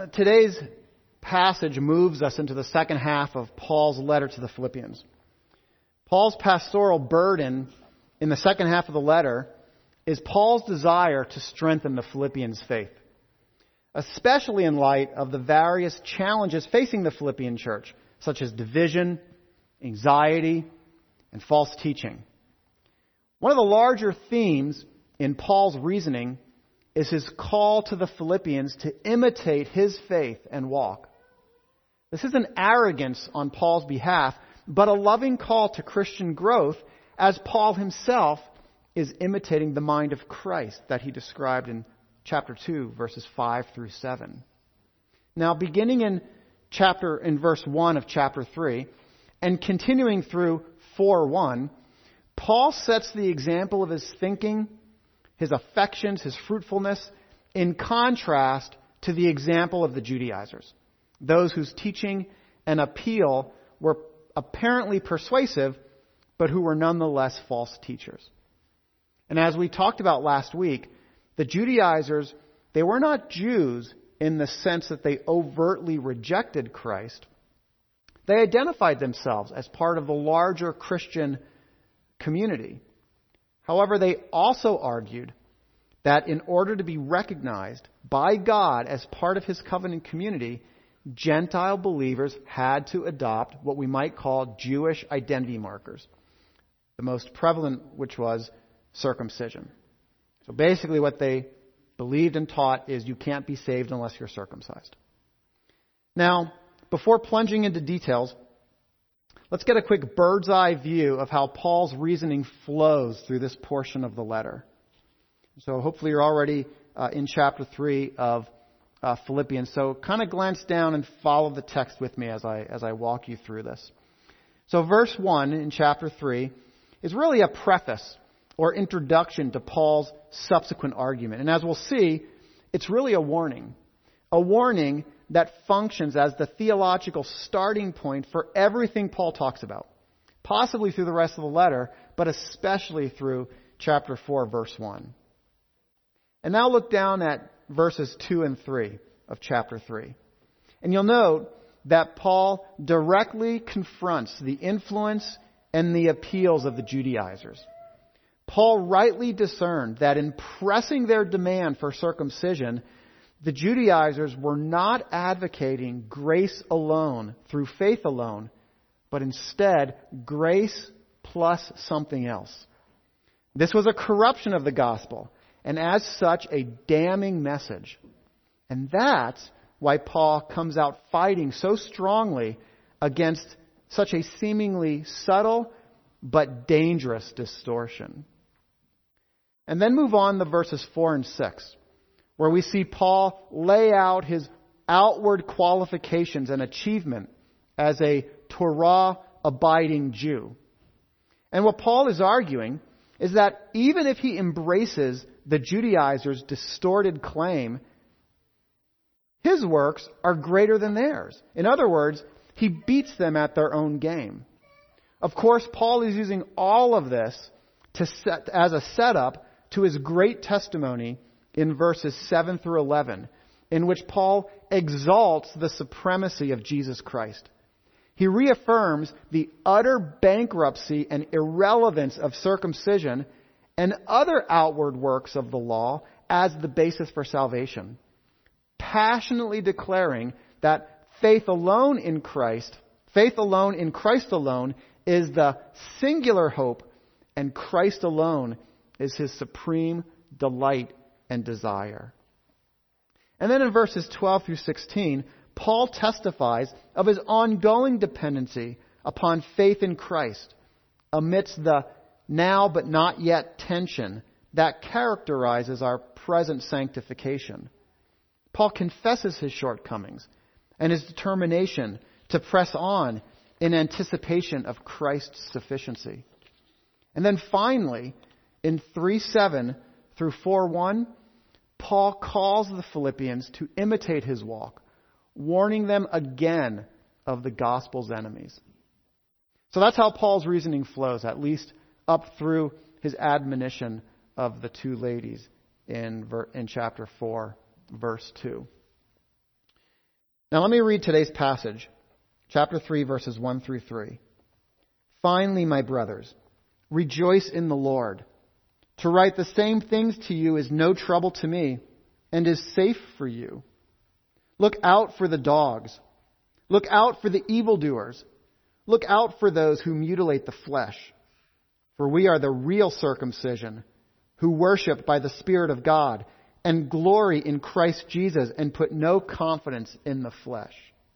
today's passage moves us into the second half of Paul's letter to the Philippians. Paul's pastoral burden in the second half of the letter is Paul's desire to strengthen the Philippians' faith, especially in light of the various challenges facing the Philippian church, such as division, anxiety, and false teaching. One of the larger themes in Paul's reasoning is his call to the Philippians to imitate his faith and walk. This isn't arrogance on Paul's behalf, but a loving call to Christian growth, as Paul himself is imitating the mind of Christ that he described in chapter 2, verses 5 through 7. Now, beginning in verse 1 of chapter 3 and continuing through 4:1, Paul sets the example of his thinking, his affections, his fruitfulness, in contrast to the example of the Judaizers, those whose teaching and appeal were apparently persuasive, but who were nonetheless false teachers. And as we talked about last week, the Judaizers, they were not Jews in the sense that they overtly rejected Christ. They identified themselves as part of the larger Christian community. However, they also argued that in order to be recognized by God as part of His covenant community, Gentile believers had to adopt what we might call Jewish identity markers, the most prevalent which was circumcision. So basically what they believed and taught is you can't be saved unless you're circumcised. Now, before plunging into details, let's get a quick bird's eye view of how Paul's reasoning flows through this portion of the letter. So hopefully you're already in chapter 3 of Philippians. So kind of glance down and follow the text with me as I walk you through this. So verse 1 in chapter 3 is really a preface or introduction to Paul's subsequent argument. And as we'll see, it's really a warning that functions as the theological starting point for everything Paul talks about, possibly through the rest of the letter, but especially through chapter 4, verse 1. And now look down at verses 2 and 3 of chapter 3. And you'll note that Paul directly confronts the influence and the appeals of the Judaizers. Paul rightly discerned that in pressing their demand for circumcision, the Judaizers were not advocating grace alone through faith alone, but instead grace plus something else. This was a corruption of the gospel, and as such, a damning message. And that's why Paul comes out fighting so strongly against such a seemingly subtle but dangerous distortion. And then move on to verses 4 and 6, where we see Paul lay out his outward qualifications and achievement as a Torah-abiding Jew. And what Paul is arguing is that even if he embraces the Judaizers' distorted claim, his works are greater than theirs. In other words, he beats them at their own game. Of course, Paul is using all of this as a setup to his great testimony in verses 7 through 11, in which Paul exalts the supremacy of Jesus Christ. He reaffirms the utter bankruptcy and irrelevance of circumcision and other outward works of the law as the basis for salvation, passionately declaring that faith alone in Christ alone, is the singular hope, and Christ alone is his supreme delight and desire. And then in verses 12 through 16, Paul testifies of his ongoing dependency upon faith in Christ amidst the now but not yet tension that characterizes our present sanctification. Paul confesses his shortcomings and his determination to press on in anticipation of Christ's sufficiency. And then finally, in 3:7 through 4:1, Paul calls the Philippians to imitate his walk, warning them again of the gospel's enemies. So that's how Paul's reasoning flows, at least up through his admonition of the two ladies in chapter 4, verse 2. Now let me read today's passage, chapter 3, verses 1 through 3. Finally, my brothers, rejoice in the Lord. To write the same things to you is no trouble to me and is safe for you. Look out for the dogs. Look out for the evildoers. Look out for those who mutilate the flesh. For we are the real circumcision, who worship by the Spirit of God and glory in Christ Jesus and put no confidence in the flesh.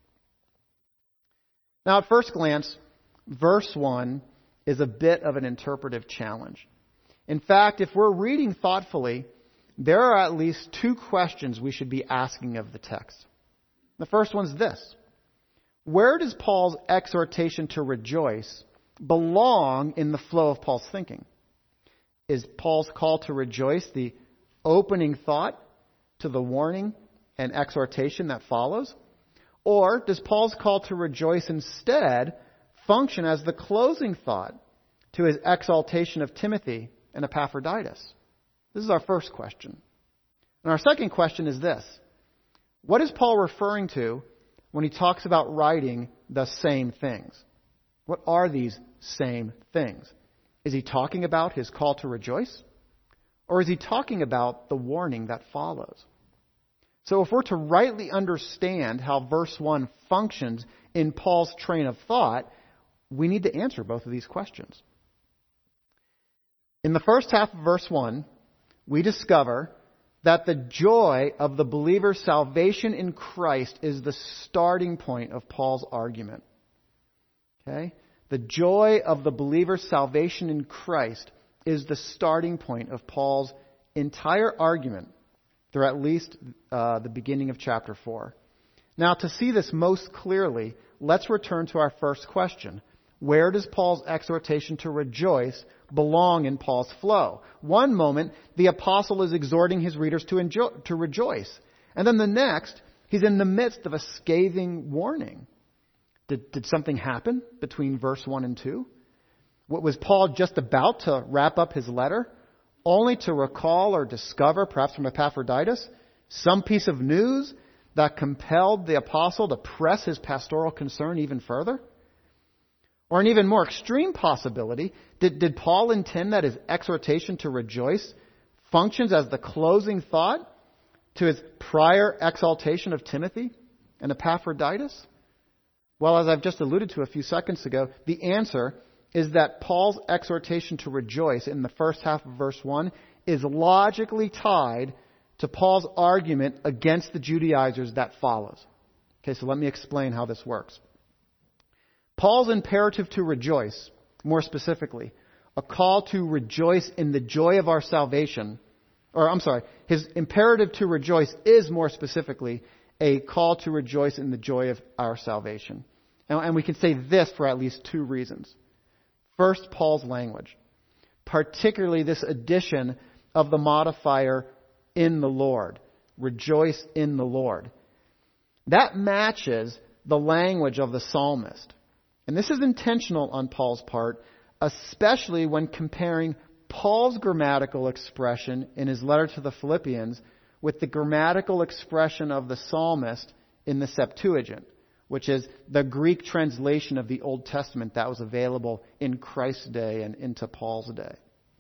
Now, at first glance, verse 1 is a bit of an interpretive challenge. In fact, if we're reading thoughtfully, there are at least two questions we should be asking of the text. The first one's this: where does Paul's exhortation to rejoice belong in the flow of Paul's thinking? Is Paul's call to rejoice the opening thought to the warning and exhortation that follows? Or does Paul's call to rejoice instead function as the closing thought to his exaltation of Timothy and Epaphroditus? This is our first question. And our second question is this: what is Paul referring to when he talks about writing the same things? What are these same things? Is he talking about his call to rejoice? Or is he talking about the warning that follows? So if we're to rightly understand how verse 1 functions in Paul's train of thought, we need to answer both of these questions. In the first half of verse 1, we discover that the joy of the believer's salvation in Christ is the starting point of Paul's argument. Okay? The joy of the believer's salvation in Christ is the starting point of Paul's entire argument through at least the beginning of chapter 4. Now, to see this most clearly, let's return to our first question. Where does Paul's exhortation to rejoice belong in Paul's flow? One moment, the apostle is exhorting his readers to rejoice. And then the next, he's in the midst of a scathing warning. Did something happen between verse 1 and 2? What was Paul just about to wrap up his letter, only to recall or discover, perhaps from Epaphroditus, some piece of news that compelled the apostle to press his pastoral concern even further? Or an even more extreme possibility, did Paul intend that his exhortation to rejoice functions as the closing thought to his prior exaltation of Timothy and Epaphroditus? Well, as I've just alluded to a few seconds ago, the answer is that Paul's exhortation to rejoice in the first half of verse 1 is logically tied to Paul's argument against the Judaizers that follows. Okay, so let me explain how this works. Paul's imperative to rejoice, more specifically, a call to rejoice in the joy of our salvation, his imperative to rejoice is more specifically a call to rejoice in the joy of our salvation. And we can say this for at least two reasons. First, Paul's language, particularly this addition of the modifier in the Lord. Rejoice in the Lord. That matches the language of the psalmist. And this is intentional on Paul's part, especially when comparing Paul's grammatical expression in his letter to the Philippians with the grammatical expression of the psalmist in the Septuagint, which is the Greek translation of the Old Testament that was available in Christ's day and into Paul's day.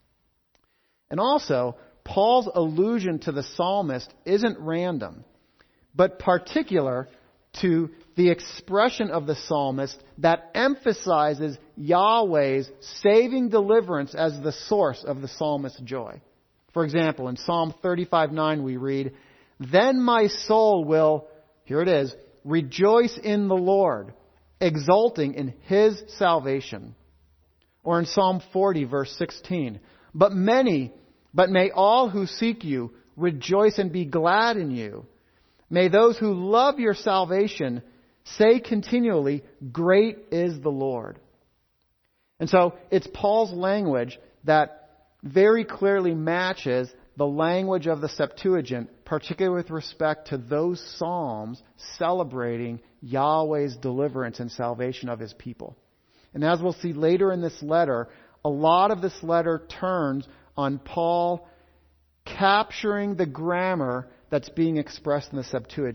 And also, Paul's allusion to the psalmist isn't random, but particular to the expression of the psalmist that emphasizes Yahweh's saving deliverance as the source of the psalmist's joy. For example, in Psalm 35:9 we read, "Then my soul will," here it is, "rejoice in the Lord, exulting in His salvation." Or in Psalm 40, verse 16, But may all who seek you rejoice and be glad in you. May those who love your salvation say continually, Great is the Lord." And so it's Paul's language that very clearly matches the language of the Septuagint, particularly with respect to those psalms celebrating Yahweh's deliverance and salvation of His people. And as we'll see later in this letter, a lot of this letter turns on Paul capturing the grammar that's being expressed in the Septuagint.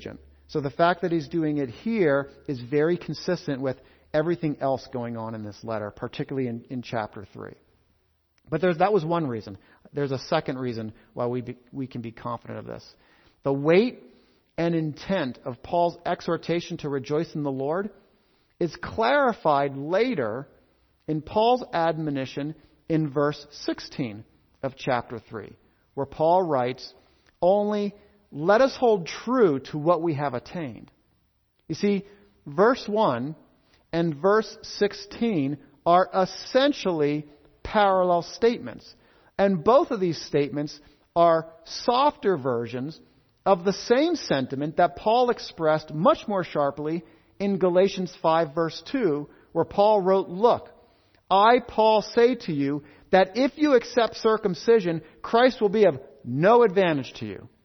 So the fact that he's doing it here is very consistent with everything else going on in this letter, particularly in chapter 3. But that was one reason. There's a second reason why we can be confident of this. The weight and intent of Paul's exhortation to rejoice in the Lord is clarified later in Paul's admonition in verse 16 of chapter 3, where Paul writes, "Only let us hold true to what we have attained." You see, verse 1 and verse 16 are essentially parallel statements. And both of these statements are softer versions of the same sentiment that Paul expressed much more sharply in Galatians 5 verse 2, where Paul wrote, "Look, I, Paul, say to you that if you accept circumcision, Christ will be of no advantage to you."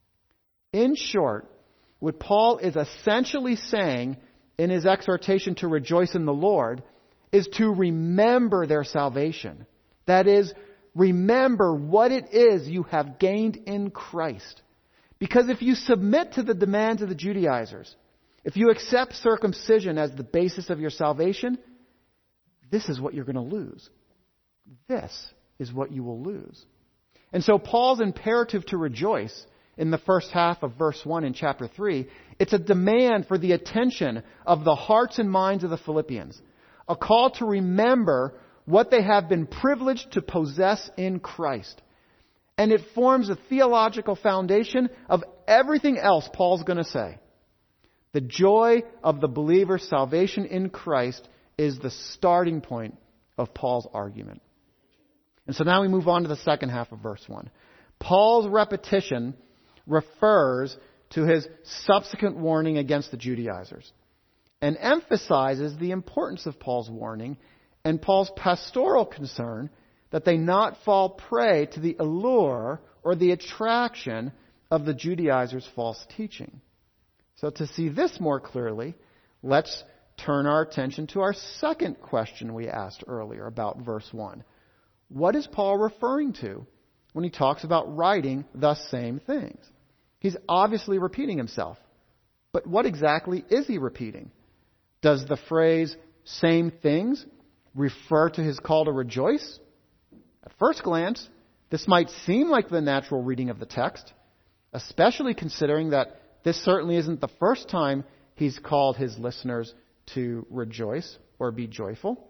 In short, what Paul is essentially saying in his exhortation to rejoice in the Lord is to remember their salvation. That is, remember what it is you have gained in Christ. Because if you submit to the demands of the Judaizers, if you accept circumcision as the basis of your salvation, this is what you're going to lose. This is what you will lose. And so Paul's imperative to rejoice in the first half of verse 1 in chapter 3, it's a demand for the attention of the hearts and minds of the Philippians. A call to remember what they have been privileged to possess in Christ. And it forms a theological foundation of everything else Paul's going to say. The joy of the believer's salvation in Christ is the starting point of Paul's argument. And so now we move on to the second half of verse 1. Paul's repetition refers to his subsequent warning against the Judaizers and emphasizes the importance of Paul's warning and Paul's pastoral concern that they not fall prey to the allure or the attraction of the Judaizers' false teaching. So to see this more clearly, let's turn our attention to our second question we asked earlier about verse 1. What is Paul referring to when he talks about writing the same things? He's obviously repeating himself. But what exactly is he repeating? Does the phrase "same things" refer to his call to rejoice? At first glance, this might seem like the natural reading of the text, especially considering that this certainly isn't the first time he's called his listeners to rejoice or be joyful.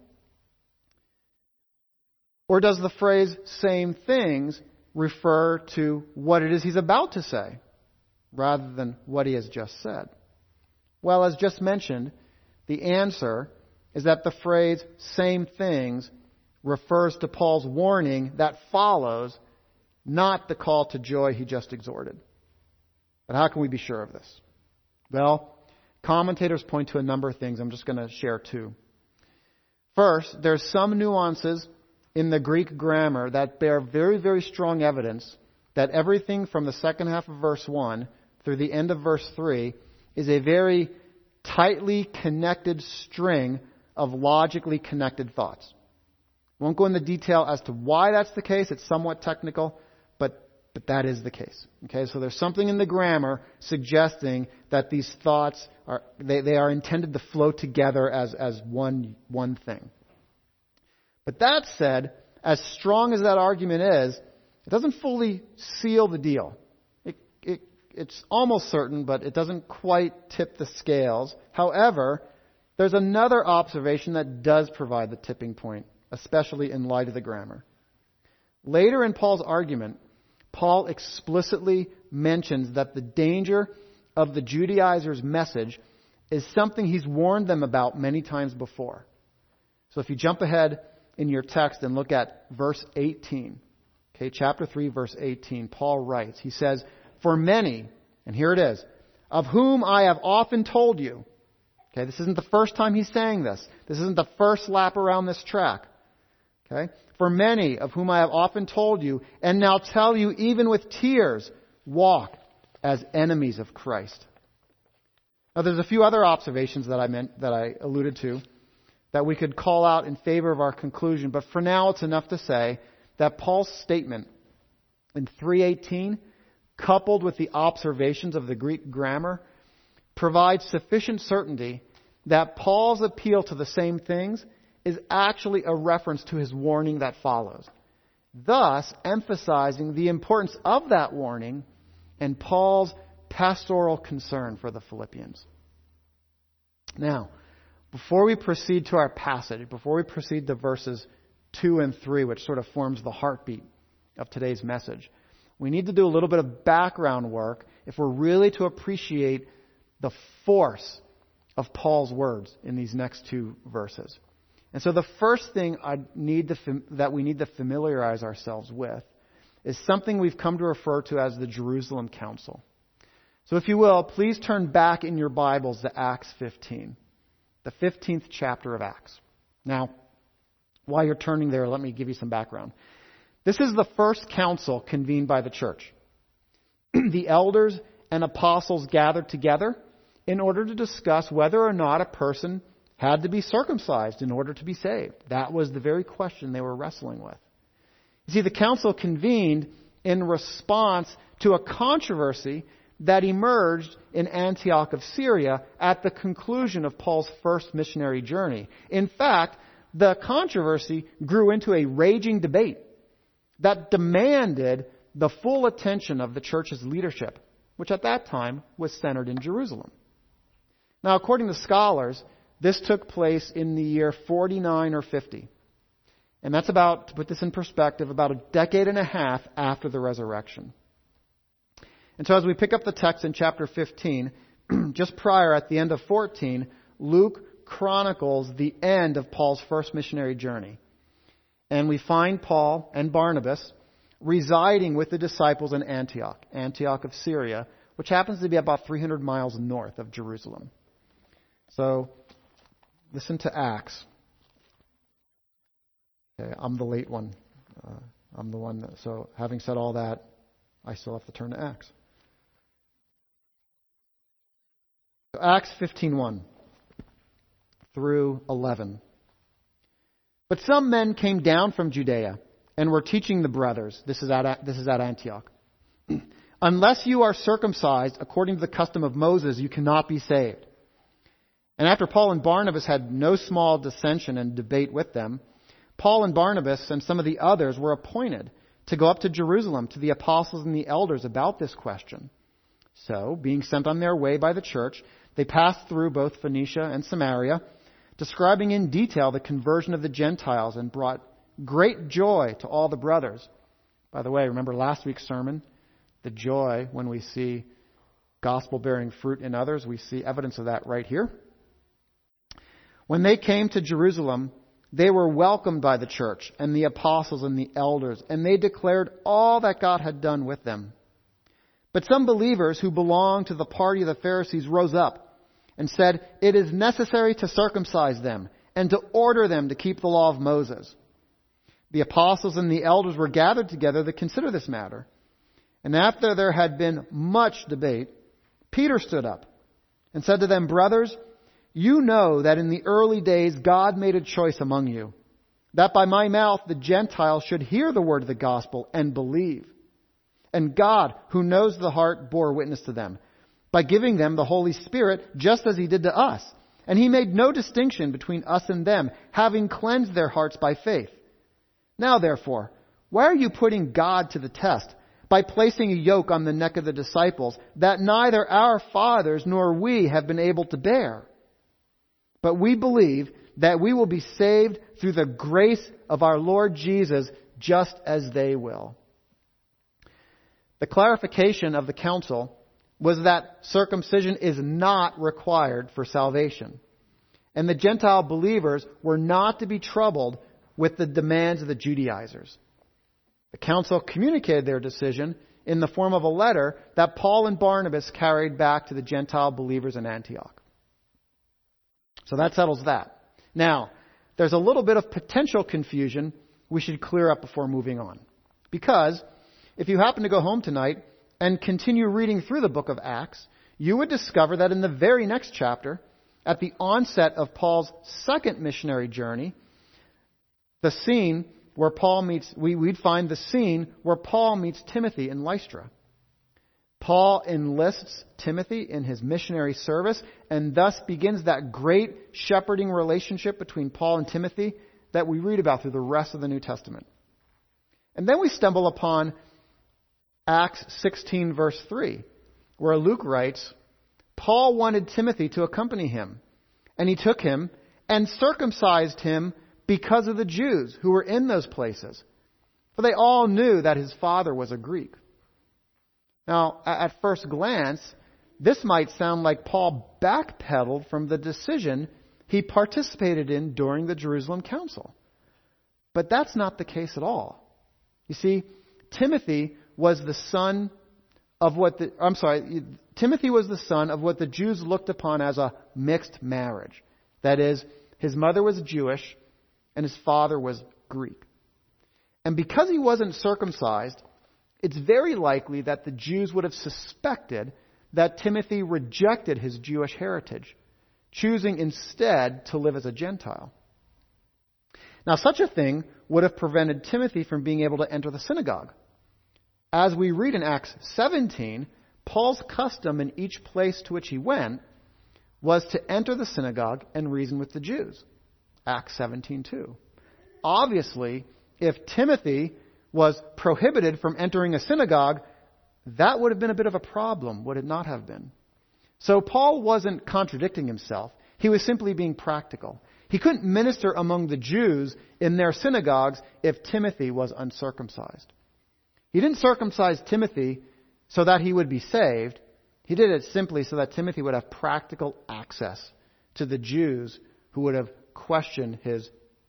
Or does the phrase "same things" refer to what it is he's about to say, rather than what he has just said? Well, as just mentioned, the answer is that the phrase "same things" refers to Paul's warning that follows, not the call to joy he just exhorted. But how can we be sure of this? Well, commentators point to a number of things. I'm just going to share two. First, there's some nuances in the Greek grammar that bear very, very strong evidence that everything from the second half of verse 1 through the end of verse 3 is a very tightly connected string of logically connected thoughts. Won't go into detail as to why that's the case. It's somewhat technical, but that is the case. Okay, so there's something in the grammar suggesting that these thoughts are they are intended to flow together as one thing. But that said, as strong as that argument is, it doesn't fully seal the deal. It's almost certain, but it doesn't quite tip the scales. However, there's another observation that does provide the tipping point, especially in light of the grammar. Later in Paul's argument, Paul explicitly mentions that the danger of the Judaizers' message is something he's warned them about many times before. So if you jump ahead in your text and look at verse 18, okay, chapter 3, verse 18, Paul writes, he says, "For many," and here it is, "of whom I have often told you." Okay, this isn't the first time he's saying this. This isn't the first lap around this track. Okay? "For many of whom I have often told you, and now tell you even with tears, walk as enemies of Christ." Now there's a few other observations that I alluded to that we could call out in favor of our conclusion, but for now it's enough to say that Paul's statement in 3:18, coupled with the observations of the Greek grammar, provides sufficient certainty that Paul's appeal to the same things is actually a reference to his warning that follows, thus emphasizing the importance of that warning and Paul's pastoral concern for the Philippians. Now, before we proceed to our passage, before we proceed to verses 2 and 3, which sort of forms the heartbeat of today's message, we need to do a little bit of background work if we're really to appreciate the force of Paul's words in these next two verses. And so the first thing that we need to familiarize ourselves with is something we've come to refer to as the Jerusalem Council. So if you will, please turn back in your Bibles to Acts 15, the 15th chapter of Acts. Now, while you're turning there, let me give you some background. This is the first council convened by the church. The elders and apostles gathered together in order to discuss whether or not a person had to be circumcised in order to be saved. That was the very question they were wrestling with. You see, the council convened in response to a controversy that emerged in Antioch of Syria at the conclusion of Paul's first missionary journey. In fact, the controversy grew into a raging debate that demanded the full attention of the church's leadership, which at that time was centered in Jerusalem. Now, according to scholars, this took place in the year 49 or 50. And that's about, to put this in perspective, about a decade and a half after the resurrection. And so as we pick up the text in chapter 15, just prior at the end of 14, Luke chronicles the end of Paul's first missionary journey. And we find Paul and Barnabas residing with the disciples in Antioch of Syria, which happens to be about 300 miles north of Jerusalem. So, listen to Acts. Okay, I'm the late one. I'm the one that, so having said all that, I still have to turn to Acts. So Acts 15:1 through 11. But some men came down from Judea and were teaching the brothers. This is at Antioch. Unless you are circumcised according to the custom of Moses, you cannot be saved. And after Paul and Barnabas had no small dissension and debate with them, Paul and Barnabas and some of the others were appointed to go up to Jerusalem to the apostles and the elders about this question. So, being sent on their way by the church, they passed through both Phoenicia and Samaria, describing in detail the conversion of the Gentiles, and brought great joy to all the brothers. By the way, remember last week's sermon? The joy when we see gospel-bearing fruit in others. We see evidence of that right here. When they came to Jerusalem, they were welcomed by the church and the apostles and the elders, and they declared all that God had done with them. But some believers who belonged to the party of the Pharisees rose up and said, "It is necessary to circumcise them and to order them to keep the law of Moses." The apostles and the elders were gathered together to consider this matter. And after there had been much debate, Peter stood up and said to them, "Brothers, you know that in the early days God made a choice among you, that by my mouth the Gentiles should hear the word of the gospel and believe. And God, who knows the heart, bore witness to them, by giving them the Holy Spirit, just as He did to us. And He made no distinction between us and them, having cleansed their hearts by faith. Now therefore, why are you putting God to the test, by placing a yoke on the neck of the disciples, that neither our fathers nor we have been able to bear? But we believe that we will be saved through the grace of our Lord Jesus, just as they will." The clarification of the council was that circumcision is not required for salvation. And the Gentile believers were not to be troubled with the demands of the Judaizers. The council communicated their decision in the form of a letter that Paul and Barnabas carried back to the Gentile believers in Antioch. So that settles that. Now, there's a little bit of potential confusion we should clear up before moving on. Because if you happen to go home tonight and continue reading through the book of Acts, you would discover that in the very next chapter, at the onset of Paul's second missionary journey, the scene where Paul meets, we'd find the scene where Paul meets Timothy in Lystra. Paul enlists Timothy in his missionary service and thus begins that great shepherding relationship between Paul and Timothy that we read about through the rest of the New Testament. And then we stumble upon Acts 16 verse 3, where Luke writes, Paul wanted Timothy to accompany him, and he took him and circumcised him because of the Jews who were in those places, for they all knew that his father was a Greek. Now, at first glance, this might sound like Paul backpedaled from the decision he participated in during the Jerusalem Council. But that's not the case at all. You see, Timothy was the son of what the Jews looked upon as a mixed marriage. That is, his mother was Jewish and his father was Greek. And because he wasn't circumcised, it's very likely that the Jews would have suspected that Timothy rejected his Jewish heritage, choosing instead to live as a Gentile. Now, such a thing would have prevented Timothy from being able to enter the synagogue. As we read in Acts 17, Paul's custom in each place to which he went was to enter the synagogue and reason with the Jews. Acts 17:2. Obviously, if Timothy was prohibited from entering a synagogue, that would have been a bit of a problem, would it not have been? So Paul wasn't contradicting himself. He was simply being practical. He couldn't minister among the Jews in their synagogues if Timothy was uncircumcised. He didn't circumcise Timothy so that he would be saved. He did it simply so that Timothy would have practical access to the Jews who would have questioned his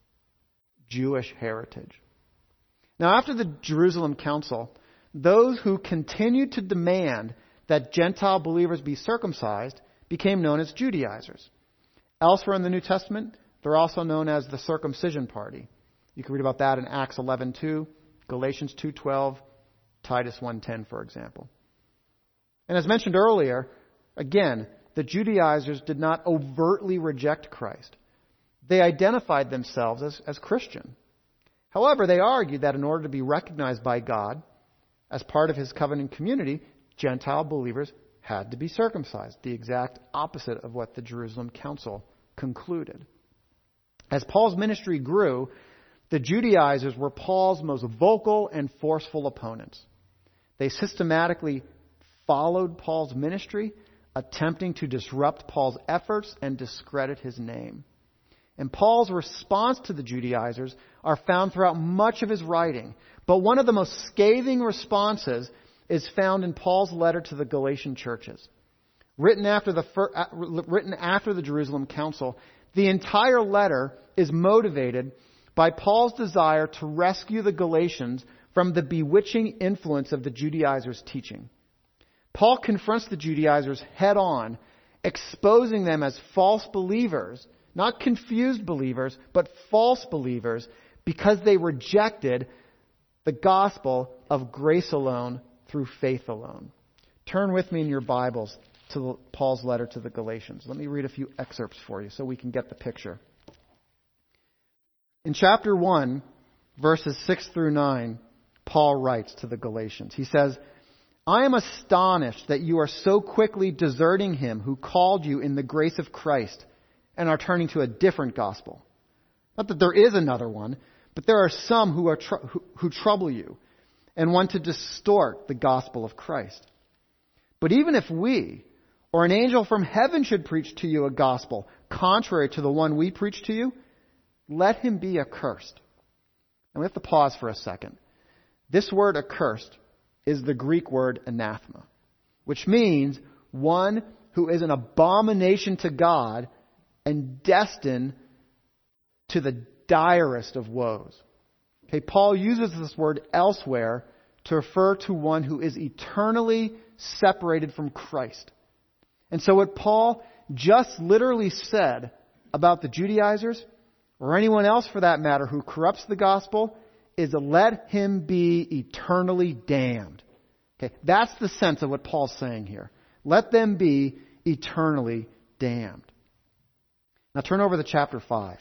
Jewish heritage. Now, after the Jerusalem Council, those who continued to demand that Gentile believers be circumcised became known as Judaizers. Elsewhere in the New Testament, they're also known as the circumcision party. You can read about that in Acts 11:2, Galatians 2:12, Titus 1:10, for example. And as mentioned earlier, again, the Judaizers did not overtly reject Christ. They identified themselves as Christian. However, they argued that in order to be recognized by God as part of his covenant community, Gentile believers had to be circumcised, the exact opposite of what the Jerusalem Council concluded. As Paul's ministry grew, the Judaizers were Paul's most vocal and forceful opponents. They systematically followed Paul's ministry, attempting to disrupt Paul's efforts and discredit his name. And Paul's response to the Judaizers are found throughout much of his writing. But one of the most scathing responses is found in Paul's letter to the Galatian churches. Written after the Jerusalem Council, the entire letter is motivated by Paul's desire to rescue the Galatians from the bewitching influence of the Judaizers' teaching. Paul confronts the Judaizers head on, exposing them as false believers, not confused believers, but false believers, because they rejected the gospel of grace alone through faith alone. Turn with me in your Bibles to Paul's letter to the Galatians. Let me read a few excerpts for you so we can get the picture. In chapter 1, verses 6 through 9, Paul writes to the Galatians. He says, I am astonished that you are so quickly deserting him who called you in the grace of Christ and are turning to a different gospel. Not that there is another one, but there are some who trouble you and want to distort the gospel of Christ. But even if we or an angel from heaven should preach to you a gospel contrary to the one we preach to you, let him be accursed. And we have to pause for a second. This word accursed is the Greek word anathema, which means one who is an abomination to God and destined to the direst of woes. Okay, Paul uses this word elsewhere to refer to one who is eternally separated from Christ. And so what Paul just literally said about the Judaizers, or anyone else for that matter who corrupts the gospel, is to let him be eternally damned. Okay, that's the sense of what Paul's saying here. Let them be eternally damned. Now turn over to chapter 5.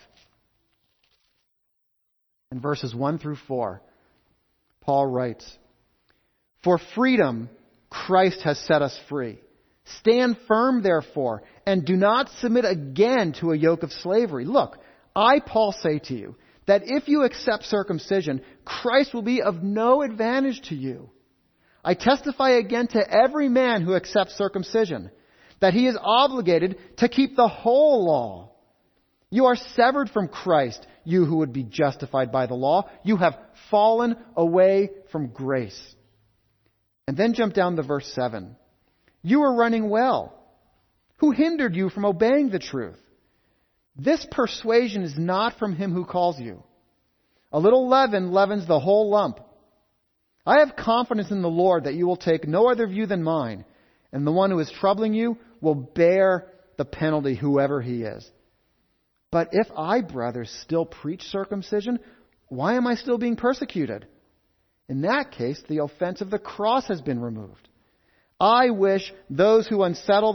In verses 1 through 4, Paul writes, For freedom Christ has set us free. Stand firm, therefore, and do not submit again to a yoke of slavery. Look, I, Paul, say to you that if you accept circumcision, Christ will be of no advantage to you. I testify again to every man who accepts circumcision that he is obligated to keep the whole law. You are severed from Christ, you who would be justified by the law. You have fallen away from grace. And then jump down to verse 7. You were running well. Who hindered you from obeying the truth? This persuasion is not from him who calls you. A little leaven leavens the whole lump. I have confidence in the Lord that you will take no other view than mine, and the one who is troubling you will bear the penalty, whoever he is. But if I, brothers, still preach circumcision, why am I still being persecuted? In that case, the offense of the cross has been removed. I wish those who unsettle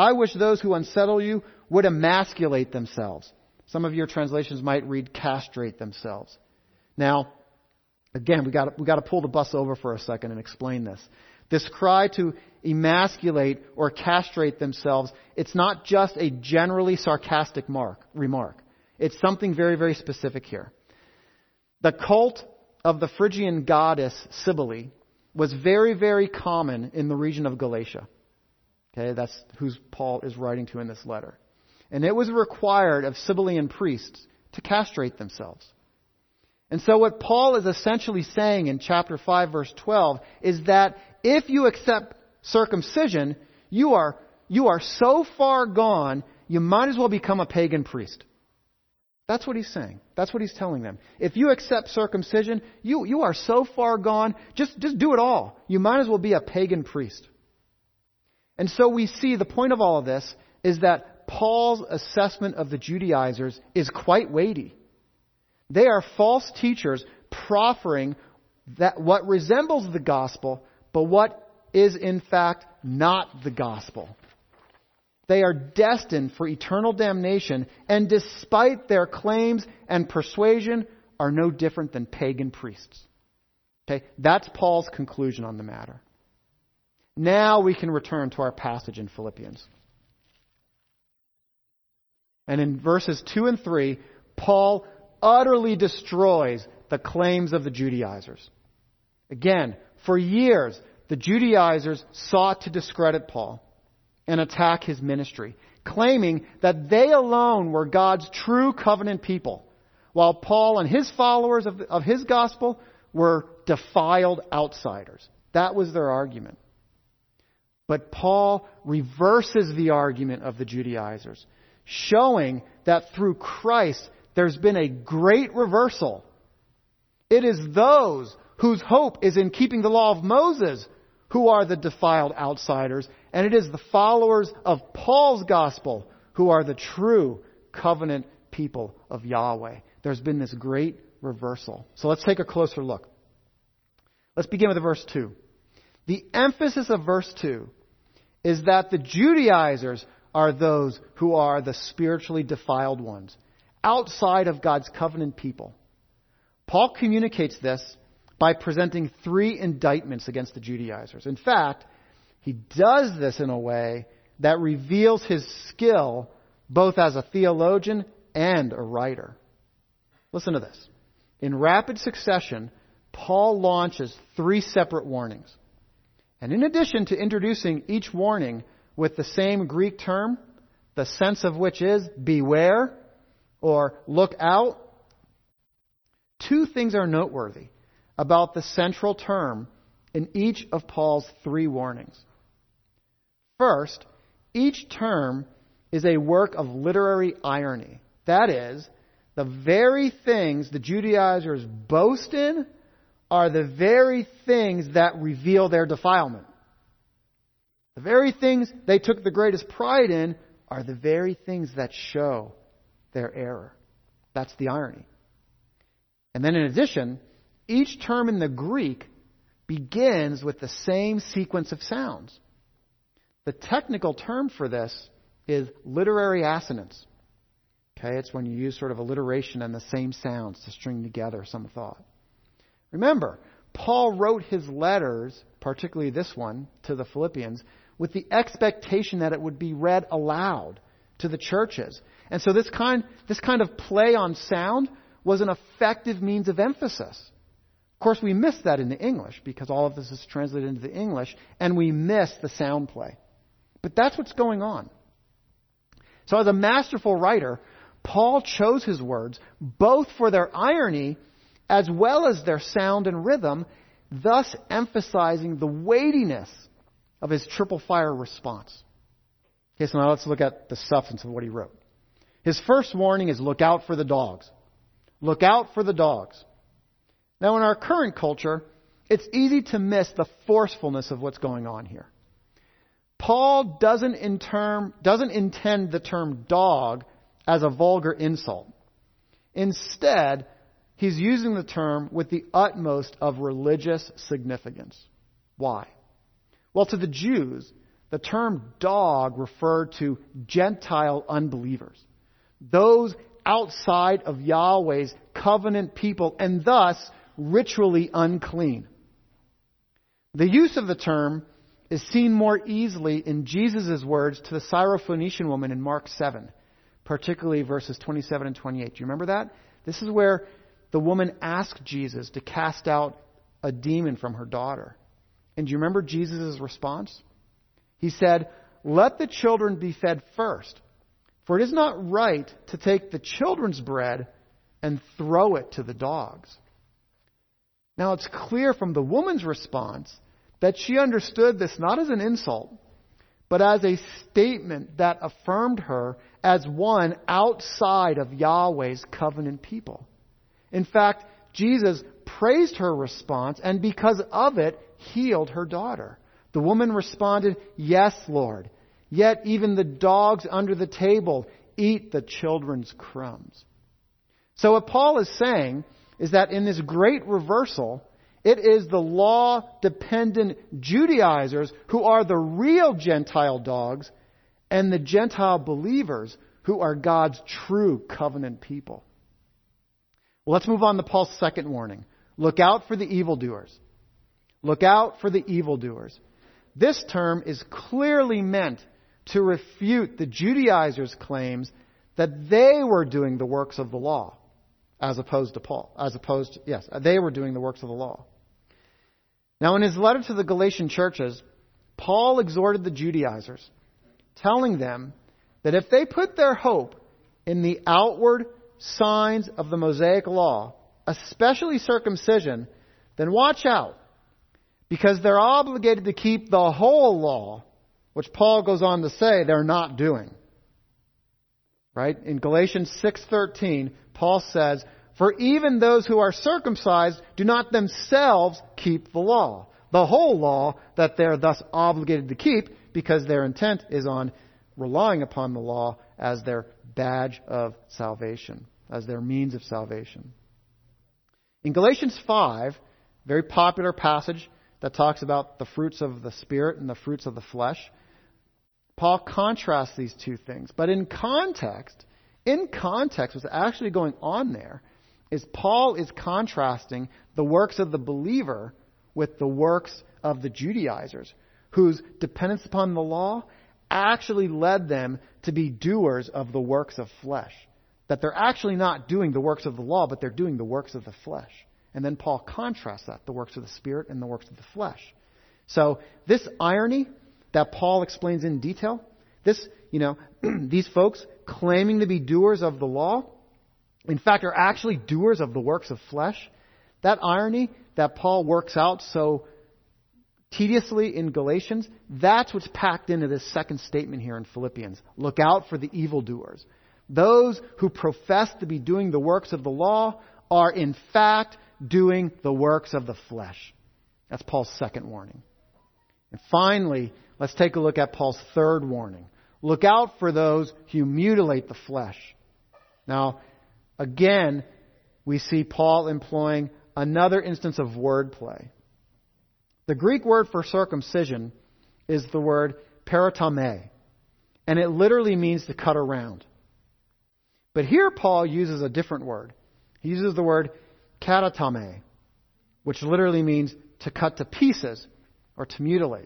you would emasculate themselves. Some of your translations might read castrate themselves. Now, again, we got to pull the bus over for a second and explain this. This cry to emasculate or castrate themselves, it's not just a generally sarcastic remark. It's something very, very specific here. The cult of the Phrygian goddess Cybele was very, very common in the region of Galatia. Okay, that's who Paul is writing to in this letter. And it was required of Cybelean priests to castrate themselves. And so what Paul is essentially saying in chapter 5, verse 12, is that if you accept circumcision, you are so far gone, you might as well become a pagan priest. That's what he's saying. That's what he's telling them. If you accept circumcision, you are so far gone, just do it all. You might as well be a pagan priest. And so we see the point of all of this is that Paul's assessment of the Judaizers is quite weighty. They are false teachers proffering that what resembles the gospel, but what is in fact not the gospel. They are destined for eternal damnation, and despite their claims and persuasion, are no different than pagan priests. Okay, that's Paul's conclusion on the matter. Now we can return to our passage in Philippians. And in verses 2 and 3, Paul utterly destroys the claims of the Judaizers. Again, for years, the Judaizers sought to discredit Paul and attack his ministry, claiming that they alone were God's true covenant people, while Paul and his followers of his gospel were defiled outsiders. That was their argument. But Paul reverses the argument of the Judaizers, showing that through Christ there's been a great reversal. It is those whose hope is in keeping the law of Moses who are the defiled outsiders, and it is the followers of Paul's gospel who are the true covenant people of Yahweh. There's been this great reversal. So let's take a closer look. Let's begin with verse 2. The emphasis of verse 2 is that the Judaizers are those who are the spiritually defiled ones, outside of God's covenant people. Paul communicates this by presenting 3 indictments against the Judaizers. In fact, he does this in a way that reveals his skill both as a theologian and a writer. Listen to this. In rapid succession, Paul launches 3 separate warnings. And in addition to introducing each warning with the same Greek term, the sense of which is beware or look out, 2 things are noteworthy about the central term in each of Paul's 3 warnings. First, each term is a work of literary irony. That is, the very things the Judaizers boast in are the very things that reveal their defilement. The very things they took the greatest pride in are the very things that show their error. That's the irony. And then in addition, each term in the Greek begins with the same sequence of sounds. The technical term for this is literary assonance. Okay, it's when you use sort of alliteration and the same sounds to string together some thought. Remember, Paul wrote his letters, particularly this one, to the Philippians, with the expectation that it would be read aloud to the churches. And so this kind of play on sound was an effective means of emphasis. Of course, we miss that in the English because all of this is translated into the English, and we miss the sound play. But that's what's going on. So as a masterful writer, Paul chose his words both for their irony as well as their sound and rhythm, thus emphasizing the weightiness of his triple fire response. Okay, so now let's look at the substance of what he wrote. His first warning is look out for the dogs. Look out for the dogs. Now in our current culture, it's easy to miss the forcefulness of what's going on here. Paul doesn't intend the term dog as a vulgar insult. Instead, he's using the term with the utmost of religious significance. Why? Well, to the Jews, the term dog referred to Gentile unbelievers, those outside of Yahweh's covenant people and thus ritually unclean. The use of the term is seen more easily in Jesus' words to the Syrophoenician woman in Mark 7, particularly verses 27 and 28. Do you remember that? This is where the woman asked Jesus to cast out a demon from her daughter. And do you remember Jesus' response? He said, "Let the children be fed first, for it is not right to take the children's bread and throw it to the dogs." Now it's clear from the woman's response that she understood this not as an insult, but as a statement that affirmed her as one outside of Yahweh's covenant people. In fact, Jesus praised her response and because of it, healed her daughter. The woman responded, "Yes, Lord. Yet even the dogs under the table eat the children's crumbs." So what Paul is saying is that in this great reversal, it is the law-dependent Judaizers who are the real Gentile dogs and the Gentile believers who are God's true covenant people. Well, let's move on to Paul's second warning. Look out for the evildoers. Look out for the evildoers. This term is clearly meant to refute the Judaizers' claims that they were doing the works of the law, as opposed to Paul. They were doing the works of the law. Now, in his letter to the Galatian churches, Paul exhorted the Judaizers, telling them that if they put their hope in the outward signs of the Mosaic law, especially circumcision, then watch out, because they're obligated to keep the whole law, which Paul goes on to say they're not doing. Right? In Galatians 6:13, Paul says, "For even those who are circumcised do not themselves keep the law, the whole law that they're thus obligated to keep, because their intent is on relying upon the law as their badge of salvation, as their means of salvation." In Galatians 5, very popular passage that talks about the fruits of the Spirit and the fruits of the flesh, Paul contrasts these two things. But in context, what's actually going on there is Paul is contrasting the works of the believer with the works of the Judaizers, whose dependence upon the law actually led them to be doers of the works of flesh. That they're actually not doing the works of the law, but they're doing the works of the flesh. And then Paul contrasts that, the works of the Spirit and the works of the flesh. So this irony that Paul explains in detail, these folks claiming to be doers of the law, in fact, are actually doers of the works of flesh. That irony that Paul works out so tediously in Galatians, that's what's packed into this second statement here in Philippians. Look out for the evildoers. Those who profess to be doing the works of the law are in fact doing the works of the flesh. That's Paul's second warning. And finally, let's take a look at Paul's third warning. Look out for those who mutilate the flesh. Now, again, we see Paul employing another instance of wordplay. The Greek word for circumcision is the word peritome, and it literally means to cut around. But here Paul uses a different word. He uses the word katatome, which literally means to cut to pieces or to mutilate.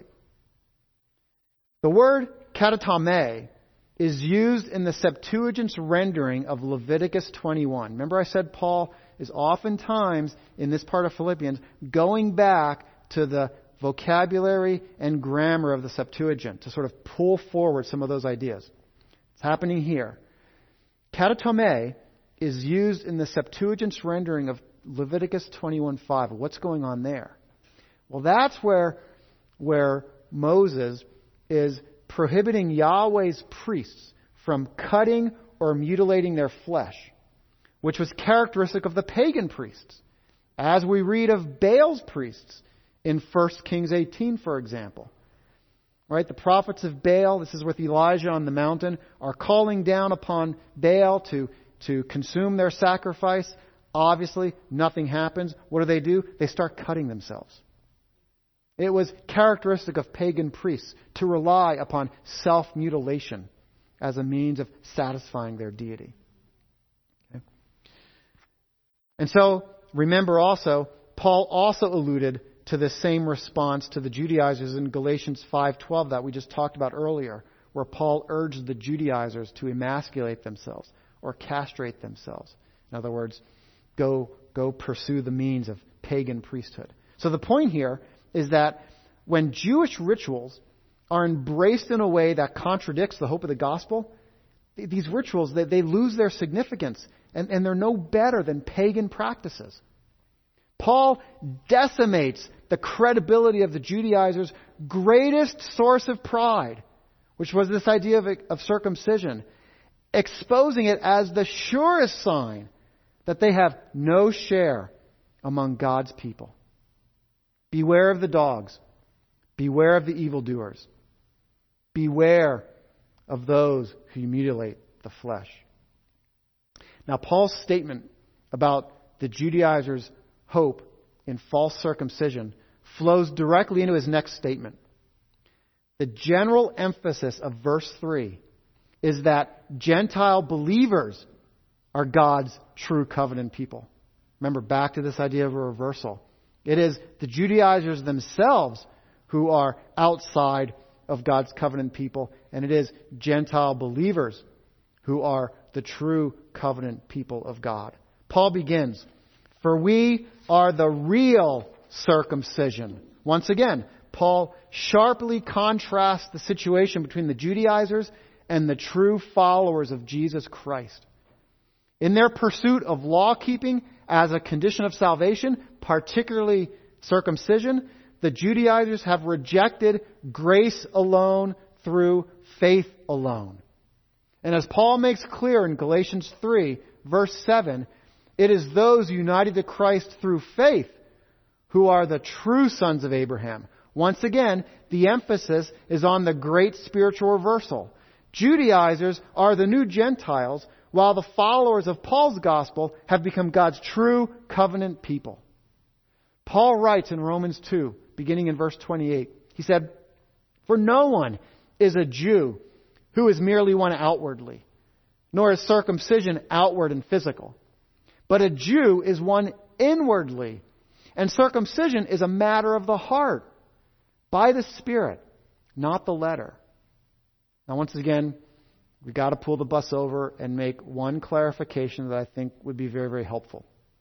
The word katatome is used in the Septuagint's rendering of Leviticus 21. Remember I said Paul is oftentimes, in this part of Philippians, going back to the vocabulary and grammar of the Septuagint to sort of pull forward some of those ideas. It's happening here. Katatome is used in the Septuagint's rendering of Leviticus 21:5. What's going on there? Well, that's where Moses is prohibiting Yahweh's priests from cutting or mutilating their flesh, which was characteristic of the pagan priests, as we read of Baal's priests in 1 Kings 18, for example. Right? The prophets of Baal, this is with Elijah on the mountain, are calling down upon Baal to consume their sacrifice. Obviously, nothing happens. What do? They start cutting themselves. It was characteristic of pagan priests to rely upon self-mutilation as a means of satisfying their deity. Okay? And so, remember also, Paul also alluded to the same response to the Judaizers in Galatians 5:12 that we just talked about earlier, where Paul urged the Judaizers to emasculate themselves or castrate themselves. In other words, go pursue the means of pagan priesthood. So the point here is that when Jewish rituals are embraced in a way that contradicts the hope of the gospel, these rituals, they lose their significance, and they're no better than pagan practices. Paul decimates the credibility of the Judaizers' greatest source of pride, which was this idea of circumcision, exposing it as the surest sign that they have no share among God's people. Beware of the dogs. Beware of the evildoers. Beware of those who mutilate the flesh. Now, Paul's statement about the Judaizers' hope in false circumcision flows directly into his next statement. The general emphasis of verse 3 is that Gentile believers are God's true covenant people. Remember, back to this idea of a reversal. It is the Judaizers themselves who are outside of God's covenant people, and it is Gentile believers who are the true covenant people of God. Paul begins, "For we are the real circumcision." Once again, Paul sharply contrasts the situation between the Judaizers and the true followers of Jesus Christ. In their pursuit of law-keeping as a condition of salvation, particularly circumcision, the Judaizers have rejected grace alone through faith alone. And as Paul makes clear in Galatians 3, verse 7, it is those united to Christ through faith who are the true sons of Abraham. Once again, the emphasis is on the great spiritual reversal. Judaizers are the new Gentiles, while the followers of Paul's gospel have become God's true covenant people. Paul writes in Romans 2, beginning in verse 28, he said, "For no one is a Jew who is merely one outwardly, nor is circumcision outward and physical. But a Jew is one inwardly, and circumcision is a matter of the heart, by the Spirit, not the letter." Now, once again, we've got to pull the bus over and make one clarification that I think would be very, very helpful.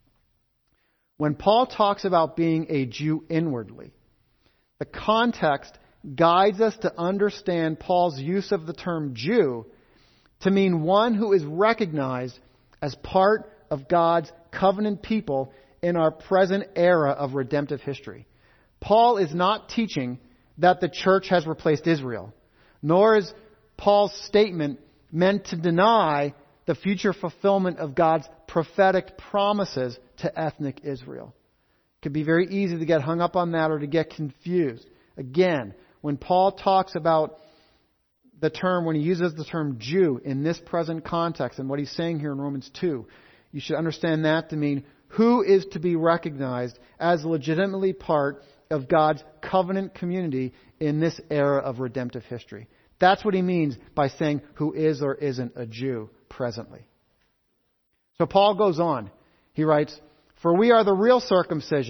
When Paul talks about being a Jew inwardly, the context guides us to understand Paul's use of the term Jew to mean one who is recognized as part of God's covenant people in our present era of redemptive history. Paul is not teaching that the church has replaced Israel, nor is Paul's statement meant to deny the future fulfillment of God's prophetic promises to ethnic Israel. It could be very easy to get hung up on that or to get confused. Again, when Paul talks about the term, when he uses the term Jew in this present context and what he's saying here in Romans 2, you should understand that to mean who is to be recognized as legitimately part of God's covenant community in this era of redemptive history. That's what he means by saying who is or isn't a Jew presently. So Paul goes on. He writes, "For we are the real circumcision,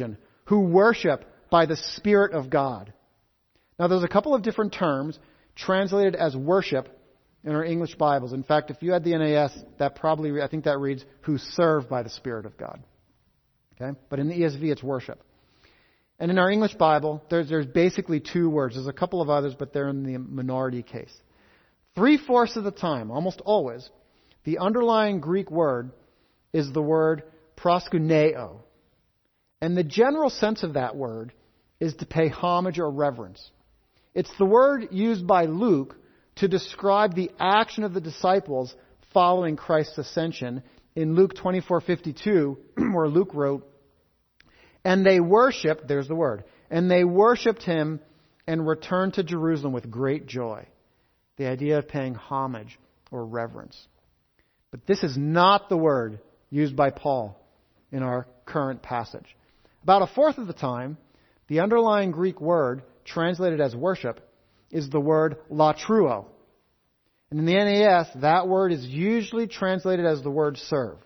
who worship by the Spirit of God. Now, there's a couple of different terms translated as worship in our English Bibles. In fact, if you had the NAS, I think that reads, who serve by the Spirit of God. Okay? But in the ESV, it's worship. And in our English Bible, there's basically two words. There's a couple of others, but they're in the minority case. 3/4 of the time, almost always, the underlying Greek word is the word proskuneo. And the general sense of that word is to pay homage or reverence. It's the word used by Luke to describe the action of the disciples following Christ's ascension in Luke 24:52, where Luke wrote, "And they worshipped," there's the word, "and they worshipped him and returned to Jerusalem with great joy." The idea of paying homage or reverence. But this is not the word used by Paul in our current passage. About 1/4 of the time, the underlying Greek word translated as worship is the word latruo. And in the NAS, that word is usually translated as the word serve.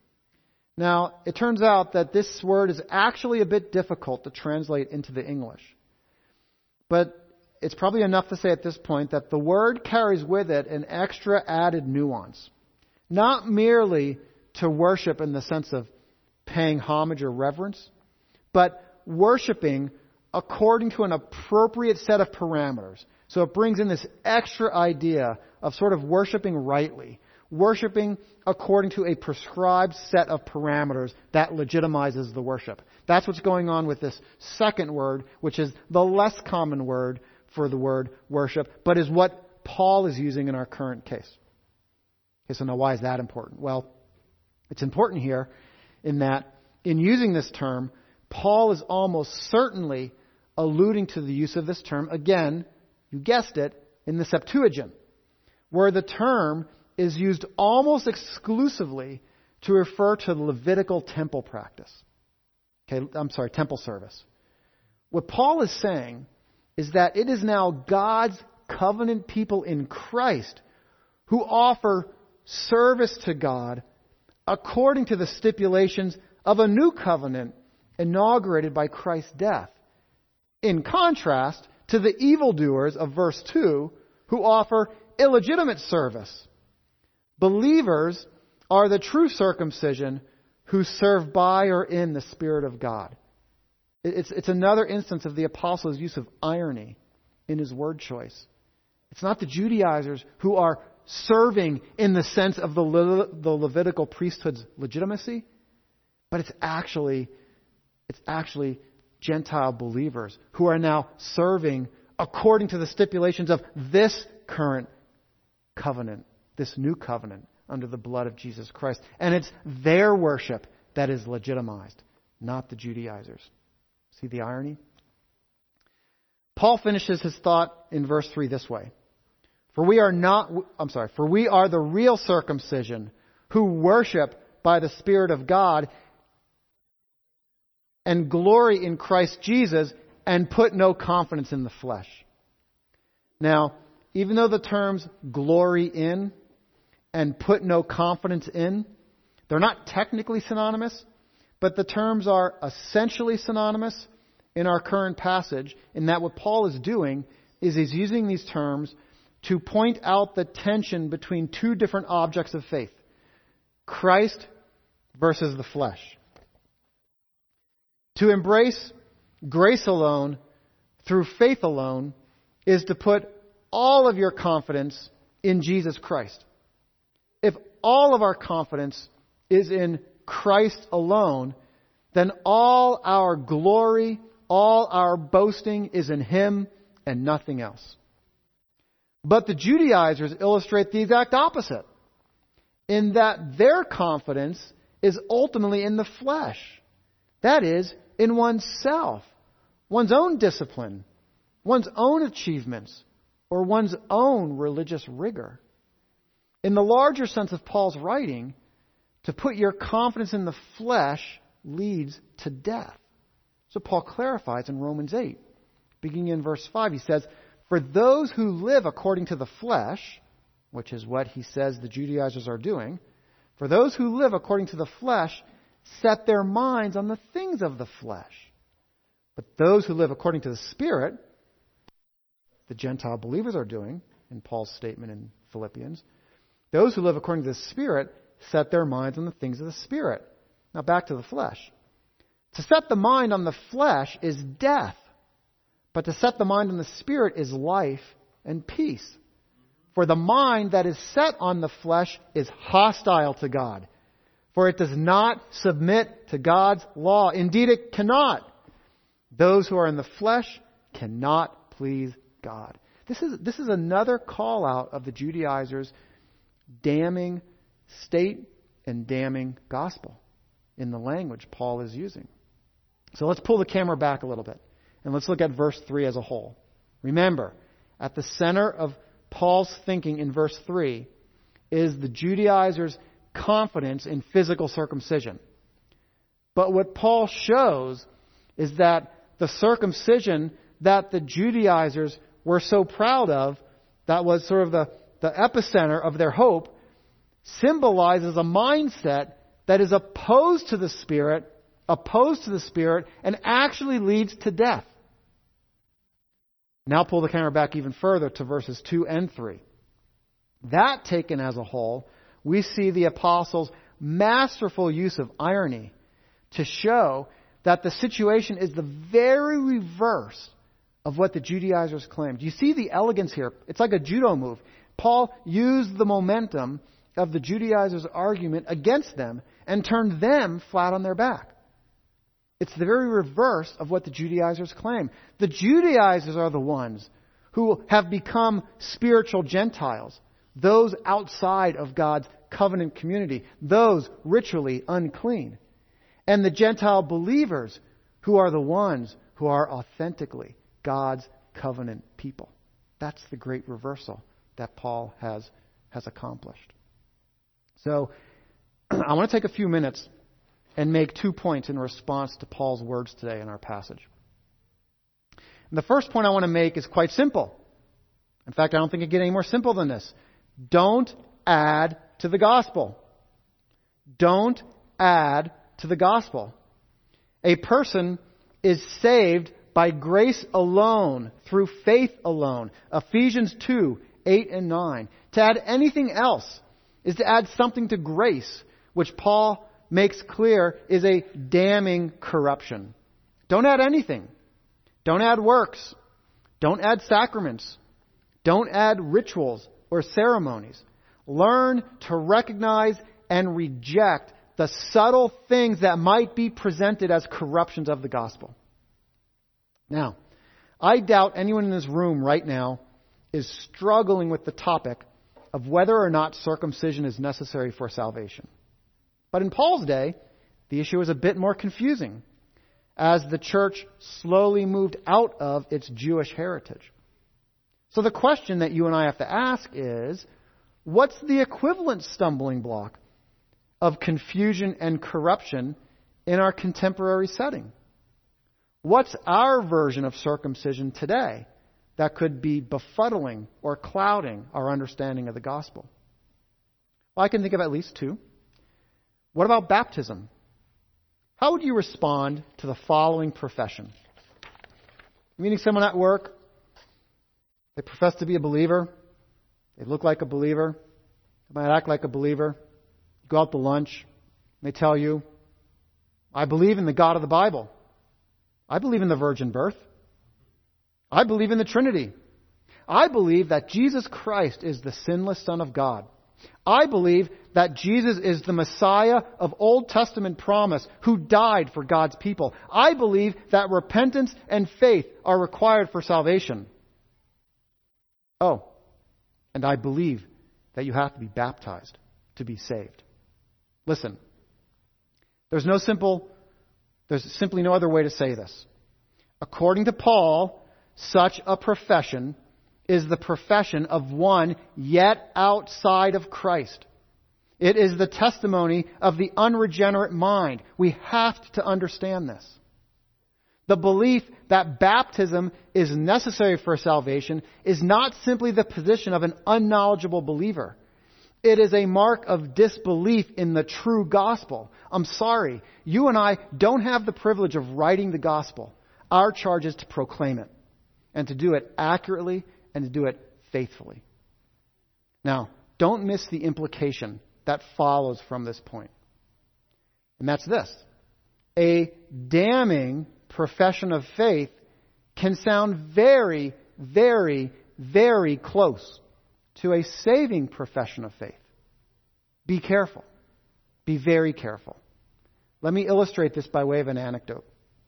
Now, it turns out that this word is actually a bit difficult to translate into the English. But it's probably enough to say at this point that the word carries with it an extra added nuance. Not merely to worship in the sense of paying homage or reverence, but worshiping according to an appropriate set of parameters. So it brings in this extra idea of sort of worshiping rightly, worshiping according to a prescribed set of parameters that legitimizes the worship. That's what's going on with this second word, which is the less common word for the word worship, but is what Paul is using in our current case. Okay, so now why is that important? Well, it's important here in that in using this term, Paul is almost certainly alluding to the use of this term, again, you guessed it, in the Septuagint, where the term is used almost exclusively to refer to the Levitical temple practice. Temple service. What Paul is saying is that it is now God's covenant people in Christ who offer service to God according to the stipulations of a new covenant inaugurated by Christ's death. In contrast to the evildoers of verse 2 who offer illegitimate service. Believers are the true circumcision who serve by or in the Spirit of God. It's another instance of the apostle's use of irony in his word choice. It's not the Judaizers who are serving in the sense of the Levitical priesthood's legitimacy, but it's actually Gentile believers who are now serving according to the stipulations of this current covenant, this new covenant under the blood of Jesus Christ. And it's their worship that is legitimized, not the Judaizers. See the irony? Paul finishes his thought in verse 3 this way. For we are the real circumcision who worship by the Spirit of God and glory in Christ Jesus and put no confidence in the flesh. Now, even though the terms glory in and put no confidence in, they're not technically synonymous, but the terms are essentially synonymous in our current passage, in that what Paul is doing is he's using these terms to point out the tension between two different objects of faith. Christ versus the flesh. To embrace grace alone, through faith alone, is to put all of your confidence in Jesus Christ. If all of our confidence is in Christ alone, then all our glory, all our boasting is in Him and nothing else. But the Judaizers illustrate the exact opposite, in that their confidence is ultimately in the flesh. That is, in oneself, one's own discipline, one's own achievements, or one's own religious rigor. In the larger sense of Paul's writing, to put your confidence in the flesh leads to death. So Paul clarifies in Romans 8, beginning in verse 5, he says, for those who live according to the flesh, which is what he says the Judaizers are doing, for those who live according to the flesh set their minds on the things of the flesh. But those who live according to the Spirit, the Gentile believers are doing, in Paul's statement in Philippians, those who live according to the Spirit set their minds on the things of the Spirit. Now back to the flesh. To set the mind on the flesh is death, but to set the mind on the Spirit is life and peace. For the mind that is set on the flesh is hostile to God, for it does not submit to God's law. Indeed, it cannot. Those who are in the flesh cannot please God. This is another call out of the Judaizers' damning state and damning gospel in the language Paul is using. So let's pull the camera back a little bit and let's look at verse 3 as a whole. Remember, at the center of Paul's thinking in verse 3 is the Judaizers' confidence in physical circumcision. But what Paul shows is that the circumcision that the Judaizers were so proud of, that was sort of the epicenter of their hope, symbolizes a mindset that is opposed to the Spirit, and actually leads to death. Now pull the camera back even further to verses 2 and 3. That taken as a whole, we see the apostles' masterful use of irony to show that the situation is the very reverse of what the Judaizers claimed. You see the elegance here. It's like a judo move. Paul used the momentum of the Judaizers' argument against them and turned them flat on their back. It's the very reverse of what the Judaizers claim. The Judaizers are the ones who have become spiritual Gentiles, those outside of God's covenant community, those ritually unclean. And the Gentile believers who are the ones who are authentically God's covenant people. That's the great reversal that Paul has accomplished. So, I want to take a few minutes and make 2 points in response to Paul's words today in our passage. And the first point I want to make is quite simple. In fact, I don't think it can get any more simple than this. Don't add to the gospel. Don't add to the gospel. A person is saved by grace alone, through faith alone. Ephesians 2, 8 and 9. To add anything else is to add something to grace, which Paul makes clear is a damning corruption. Don't add anything. Don't add works. Don't add sacraments. Don't add rituals or ceremonies. Learn to recognize and reject the subtle things that might be presented as corruptions of the gospel. Now, I doubt anyone in this room right now is struggling with the topic of whether or not circumcision is necessary for salvation. But in Paul's day, the issue was a bit more confusing as the church slowly moved out of its Jewish heritage. So the question that you and I have to ask is, what's the equivalent stumbling block of confusion and corruption in our contemporary setting? What's our version of circumcision today that could be befuddling or clouding our understanding of the gospel? Well, I can think of at least 2. What about baptism? How would you respond to the following profession? Meeting someone at work, they profess to be a believer, they look like a believer, they might act like a believer, you go out to lunch, and they tell you, I believe in the God of the Bible. I believe in the virgin birth. I believe in the Trinity. I believe that Jesus Christ is the sinless Son of God. I believe that Jesus is the Messiah of Old Testament promise who died for God's people. I believe that repentance and faith are required for salvation. Oh, and I believe that you have to be baptized to be saved. Listen, there's simply no other way to say this. According to Paul, such a profession is the profession of one yet outside of Christ. It is the testimony of the unregenerate mind. We have to understand this. The belief that baptism is necessary for salvation is not simply the position of an unknowledgeable believer. It is a mark of disbelief in the true gospel. I'm sorry, you and I don't have the privilege of writing the gospel. Our charge is to proclaim it, and to do it accurately, and to do it faithfully. Now, don't miss the implication that follows from this point. And that's this. A damning profession of faith can sound very, very, very close to a saving profession of faith. Be careful. Be very careful. Let me illustrate this by way of an anecdote.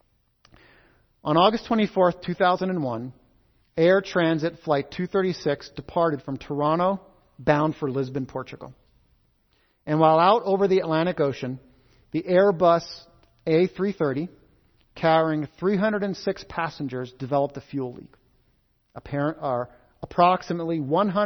On August 24th, 2001, Air Transit Flight 236 departed from Toronto, bound for Lisbon, Portugal. And while out over the Atlantic Ocean, the Airbus A330, carrying 306 passengers, developed a fuel leak. Approximately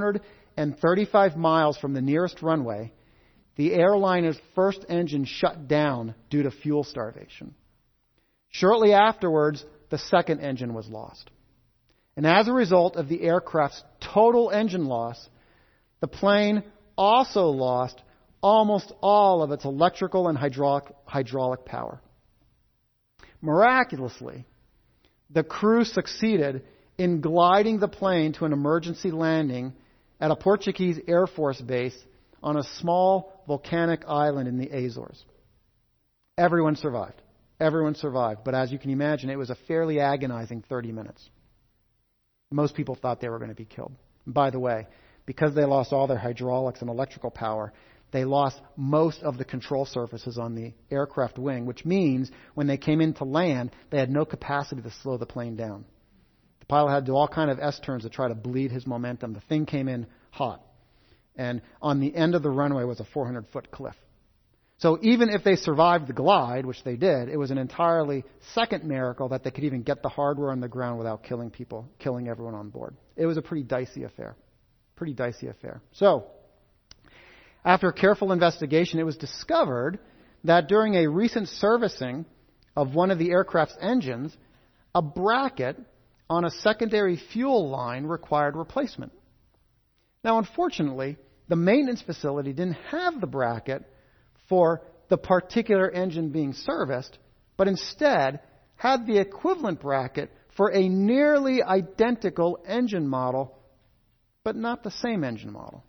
135 miles from the nearest runway, the airliner's first engine shut down due to fuel starvation. Shortly afterwards, the second engine was lost. And as a result of the aircraft's total engine loss, the plane also lost almost all of its electrical and hydraulic power. Miraculously, the crew succeeded in gliding the plane to an emergency landing at a Portuguese Air Force base on a small volcanic island in the Azores. Everyone survived. Everyone survived. But as you can imagine, it was a fairly agonizing 30 minutes. Most people thought they were going to be killed. And by the way, because they lost all their hydraulics and electrical power, they lost most of the control surfaces on the aircraft wing, which means when they came in to land, they had no capacity to slow the plane down. The pilot had to do all kind of S-turns to try to bleed his momentum. The thing came in hot. And on the end of the runway was a 400-foot cliff. So even if they survived the glide, which they did, it was an entirely second miracle that they could even get the hardware on the ground without killing people, killing everyone on board. It was a pretty dicey affair. So, after careful investigation, it was discovered that during a recent servicing of one of the aircraft's engines, a bracket on a secondary fuel line required replacement. Now, unfortunately, the maintenance facility didn't have the bracket for the particular engine being serviced, but instead had the equivalent bracket for a nearly identical engine model, but not the same engine model.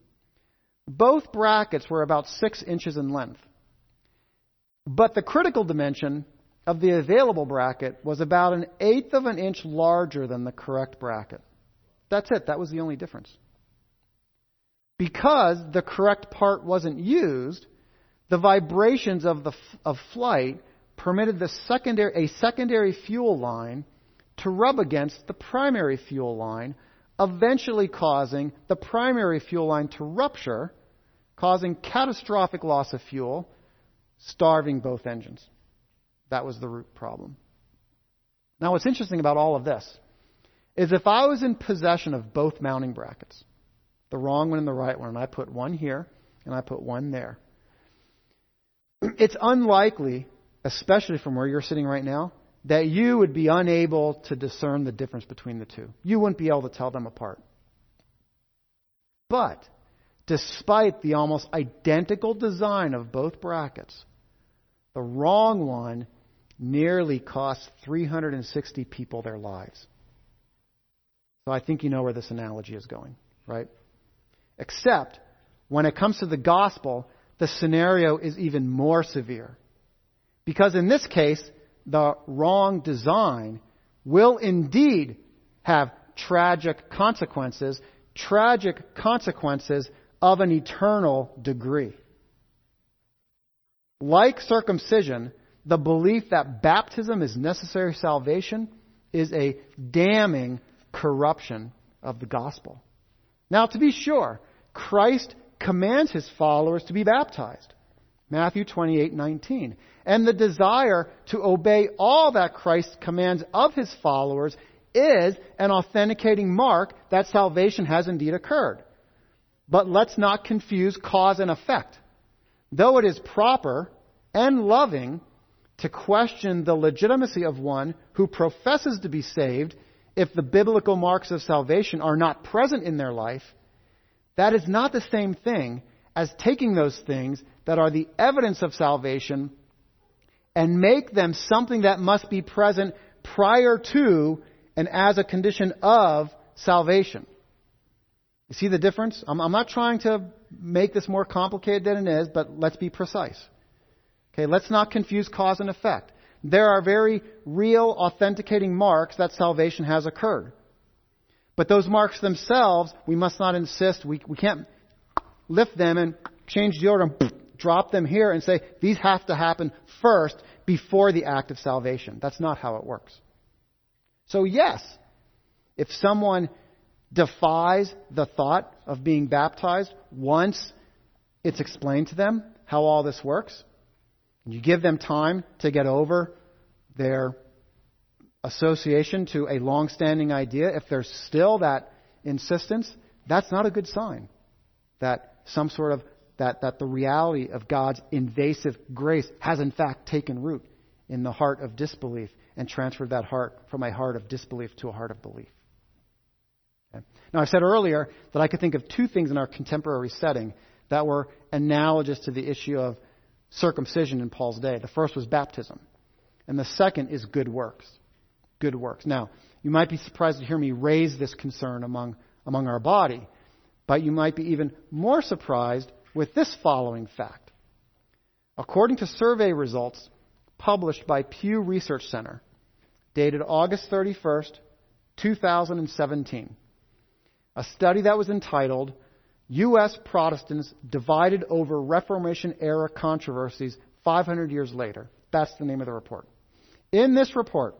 Both brackets were about 6 inches in length. But the critical dimension of the available bracket was about 1/8 of an inch larger than the correct bracket. That's it. That was the only difference. Because the correct part wasn't used, the vibrations of flight permitted a secondary fuel line to rub against the primary fuel line, eventually causing the primary fuel line to rupture, causing catastrophic loss of fuel, starving both engines. That was the root problem. Now, what's interesting about all of this is if I was in possession of both mounting brackets, the wrong one and the right one, and I put one here and I put one there, it's unlikely, especially from where you're sitting right now, that you would be unable to discern the difference between the two. You wouldn't be able to tell them apart. But despite the almost identical design of both brackets, the wrong one nearly cost 360 people their lives. So I think you know where this analogy is going, right? Except when it comes to the gospel, the scenario is even more severe. Because in this case, the wrong design will indeed have tragic consequences of an eternal degree. Like circumcision, the belief that baptism is necessary salvation is a damning corruption of the gospel. Now, to be sure, Christ commands his followers to be baptized. Matthew 28:19. And the desire to obey all that Christ commands of his followers is an authenticating mark that salvation has indeed occurred. But let's not confuse cause and effect. Though it is proper and loving to question the legitimacy of one who professes to be saved if the biblical marks of salvation are not present in their life, that is not the same thing as taking those things that are the evidence of salvation and make them something that must be present prior to and as a condition of salvation. You see the difference? I'm not trying to make this more complicated than it is, but let's be precise. Okay, let's not confuse cause and effect. There are very real, authenticating marks that salvation has occurred. But those marks themselves, we must not insist. We can't lift them and change the order and drop them here and say, these have to happen first before the act of salvation. That's not how it works. So yes, if someone defies the thought of being baptized once it's explained to them how all this works, and you give them time to get over their association to a long-standing idea, if there's still that insistence, that's not a good sign that some sort of that the reality of God's invasive grace has in fact taken root in the heart of disbelief and transferred that heart from a heart of disbelief to a heart of belief. Okay. Now, I said earlier that I could think of two things in our contemporary setting that were analogous to the issue of circumcision in Paul's day. The first was baptism, and the second is good works. Good works. Now, you might be surprised to hear me raise this concern among our body, but you might be even more surprised with this following fact. According to survey results published by Pew Research Center, dated August 31st, 2017, a study that was entitled U.S. Protestants Divided Over Reformation-Era Controversies 500 Years Later. That's the name of the report. In this report,